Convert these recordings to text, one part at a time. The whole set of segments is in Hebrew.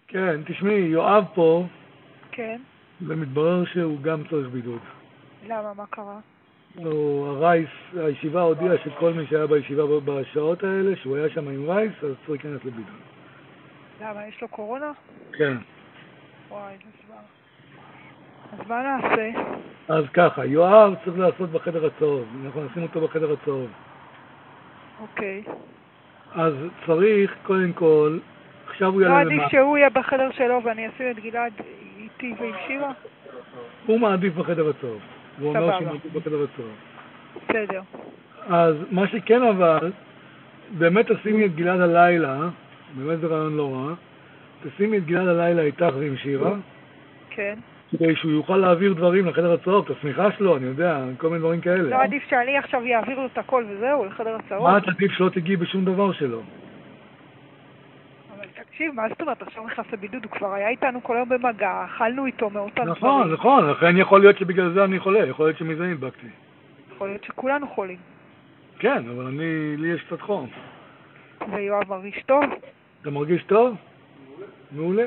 כן, תשמעי, יואב פה, כן. ומתברר שהוא גם צריך בידוד. למה? מה קרה? הישיבה הודיעה שכל מי שהיה בישיבה בשעות האלה, שהוא היה שם עם רייס, אז צריך להיכנס לבידוד. למה? יש לו קורונה? כן. וואי, זה זוועה. אז מה נעשה? אז ככה, יואב צריך לעשות בחדר הצהוב, אנחנו נשים אותו בחדר הצהוב. אוקיי. אז צריך, קודם כל, עכשיו הוא לא יעלה עדיף למעלה. שהוא יהיה בחדר שלו ואני אשים את גלעד איתי ועם שירה? הוא מעדיף בחדר הצהוב. הוא אומר שהוא סבבה. מעדיף בחדר הצהוב. בסדר. אז מה שכן אבל, באמת תשימי את גלעד הלילה, באמת זה רעיון לא רע, תשימי את גלעד הלילה איתך ועם שירה, כן. כדי שהוא יוכל להעביר דברים לחדר הצהוב, את השמיכה שלו, אני יודע, כל מיני דברים כאלה. לא עדיף שאני עכשיו יעביר לו את הכל וזהו, לחדר הצהוב? מה עדיף שלא תגיעי בשום דבר שלו? אבל תקשיב, מה זאת אומרת? עכשיו נכנס לבידוד, הוא כבר היה איתנו כל היום במגע, אכלנו איתו מאותם דברים. נכון, לכן יכול להיות שבגלל זה אני חולה, יכול להיות שמזה נדבקתי. יכול להיות שכולנו חולים. כן, אבל לי יש קצת חום. ויואב מרגיש טוב? אתה מרגיש טוב? מעולה.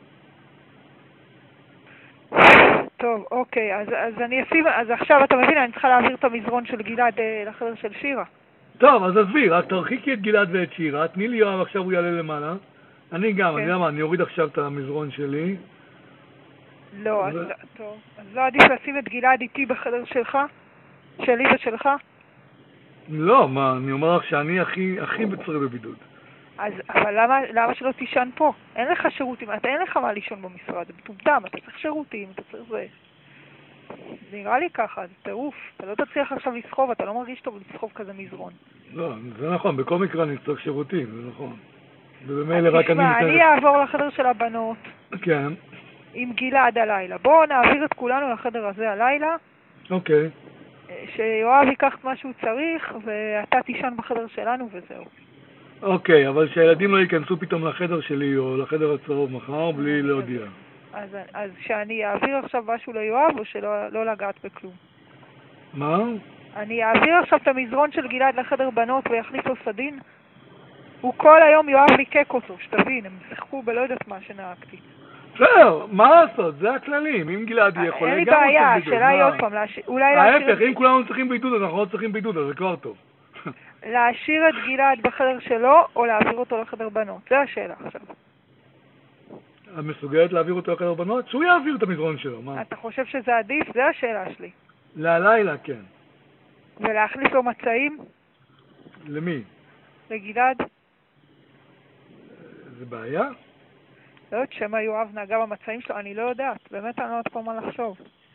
טוב, אוקיי, אז אני אשים, אז עכשיו אתה מבין, אני צריכה להעביר את המזרון של גלעד לחדר של שירה. טוב, אז עזבי, רק תרחיקי את גלעד ואת שירה, תני לי יואב, עכשיו הוא יעלה למעלה. אני גם, אני יודע מה, אני אוריד עכשיו את המזרון שלי. לא, אז טוב. אז לא עדיף לשים את גלעד איתי בחדר שלך? שלי ושלך? לא, מה, אני אומר לך שאני הכי בצרי בבידוד. אבל למה שלא תישן פה? אין לך שירותים, אין לך מה לישון במשרד, זה מטומטם, אתה צריך שירותים, אתה צריך זה. נראה לי ככה, זה טירוף. אתה לא תצליח עכשיו לסחוב, אתה לא מרגיש טוב לסחוב כזה מזרון. לא, זה נכון, בכל מקרה אני צריך שירותים, זה נכון. ובמילא רק תשמע, אני אעבור לחדר של הבנות. כן. עם גלעד הלילה. בואו נעביר את כולנו לחדר הזה הלילה. אוקיי. שיואב ייקח מה שהוא צריך, ואתה תישן בחדר שלנו וזהו. אוקיי, אבל שהילדים לא ייכנסו פתאום לחדר שלי או לחדר הצהוב מחר בלי להודיע. אז שאני אעביר עכשיו משהו ליואב או שלא לגעת בכלום? מה? אני אעביר עכשיו את המזרון של גלעד לחדר בנות ויחליף לו סדין? הוא כל היום יואב ליקק אותו, שתבין, הם שיחקו בלא יודעת מה שנהגתי. בסדר, מה לעשות? זה הכללים. אם גלעד יהיה חולה, אין לי גם הוא בעיה, צריך בידוד. השאלה היא עוד פעם, אולי להשאיר... ההפך, אם כולנו צריכים בידוד, אז אנחנו לא צריכים בידוד, אז זה כבר טוב. להשאיר את גלעד בחדר שלו או להעביר אותו לחדר בנות? זה השאלה עכשיו. את מסוגלת להעביר אותו לחדר בנות? שהוא יעביר את המזרון שלו, מה? אתה חושב שזה עדיף? זה השאלה שלי. ללילה, כן. ולהחליף לו מצעים? למי? לגלעד? זה בעיה? לא יודעת שמה יואב נהגה במצעים שלו, אני לא יודעת. באמת אני לא יודעת פה מה לחשוב.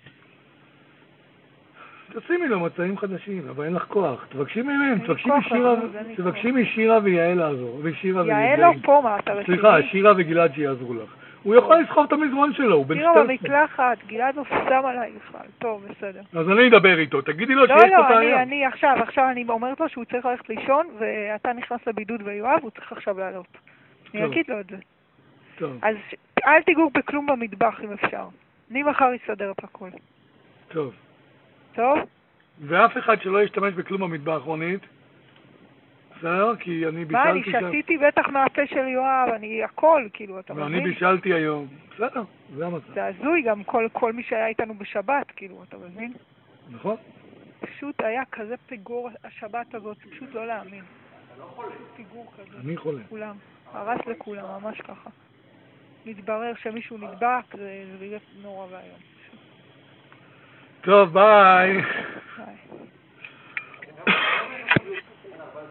תשימי לו מצעים חדשים, אבל אין לך כוח. תבקשי מהם, תבקשי משירה ויעל לעזור. יעל לא פה, מה אתה רציני? סליחה, שירה וגלעד שיעזרו לך. הוא יכול לסחוב את המזרון שלו, הוא בן 12. שירה במקלחת, גלעד לא שם עליי בכלל. טוב, בסדר. אז אני אדבר איתו, תגידי לו שיש פה בעיה. לא, אני עכשיו אני אומרת לו שהוא צריך ללכת לישון, ואתה נכנס לבידוד ויואב, הוא צריך עכשיו לעלות. אני אגיד לו את זה. טוב. אז אל תיגעו בכלום במטבח אם אפשר. אני מחר אסדר את הכל. טוב. טוב? ואף אחד שלא ישתמש בכלום במטבח, רונית. בסדר? כי אני בישלתי... מה, אני שתיתי בטח מהפה של יואב, אני הכל, כאילו, אתה מבין? ואני בישלתי היום. בסדר, זה המצב. זה הזוי גם כל מי שהיה איתנו בשבת, כאילו, אתה מבין? נכון. פשוט היה כזה פיגור השבת הזאת, פשוט לא להאמין. אתה לא חולה. פיגור כזה. אני חולה. כולם. הרס לכולם, ממש ככה. מתברר שמישהו נדבק, זה נורא והיום. טוב, ביי.